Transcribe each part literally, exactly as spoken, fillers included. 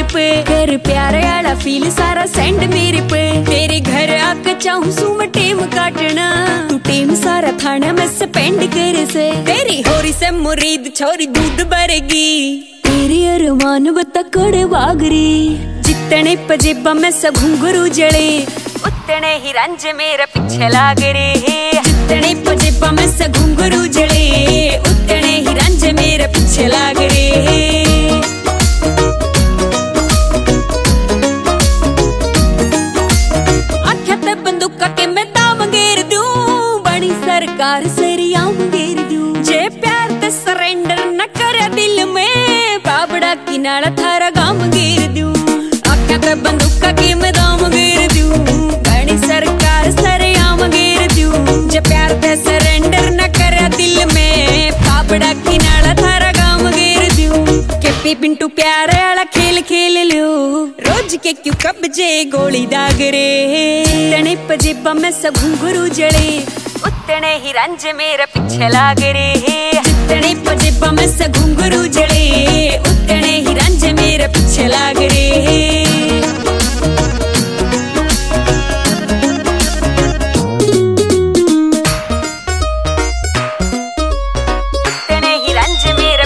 पे, कर प्यार वाला फील सारा सेंड मेरे पे। तेरे घर आके चाहूं सू मैं टेम काटना, तू टेम सारा थाना में स्पेंड करे से। तेरी होरी से मुरीद छोरी दूध भरेगी, तेरी अरमान बता कड़े वागरी। जितने पजेबा में सब घुंघरू जड़े, उतने ही रंज मेरा पीछे लाग रे। जितने पजेबा में सब घुंघरू जड़े, उतने ही रंज मेरा पीछे लाग रे। आख्या ते बंदूका के मैं दाम गेर दूं, बड़ी सरकार सरिया गेर दूं। जे प्यार ते सरेंडर न करे दिल में, बाबड़ा की नाला थारा गाम गेर दूं। आख्या ते बंदूका के मैं दाम गेर दूं, बड़ी सरकार सरिया गेर दूं। जे प्यार ते सरेंडर न करे दिल में, बाबड़ा की नाला थारा गाम गेर दूं। के पी पिंटू प्यार वाला खेल खेल लो, रोज के क्यों कब्जे गोली दाग रे। जितने पजेबा में सब घुंघरू जड़े, उतने ही रंज मेरा पीछे लाग रे। जितने पजेबा में सब घुंघरू जड़े, उतने ही रंज मेरा पीछे लाग रे। उतने ही रंज मेरा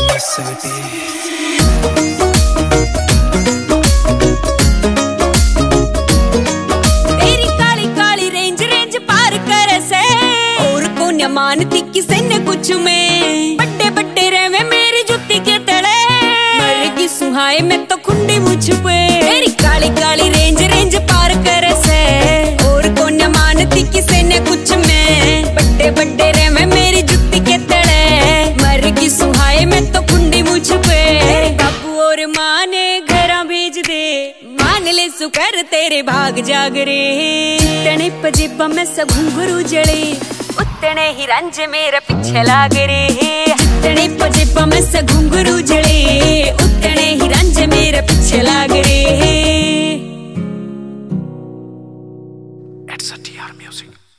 मानती किसे ने कुछ में, बड्डे बड्डे रहवे मेरी जुत्ती के तले। मरेगी सुहाए मैं तो खुंडी मुझ पे, तेरी काली काली रेंज रेंज पार करे से। और कौन मानती किसे ने कुछ में, बड्डे बड्डे रहवे मेरी जुत्ती के तले। मरेगी सुहाए मैं तो खुंडी मुझ पे। बाबू और माँ ने घरा भेज दे, मान ले सुकर तेरे भाग जाग रे। जितने पजेबा में सब घुंघरू जड़े, उतने ही रंज मेरा पीछे लाग रे। जितने पजेबा में सब घुंघरू जड़े, उतने ही रंज मेरा पीछे लाग रे। It's a T R music.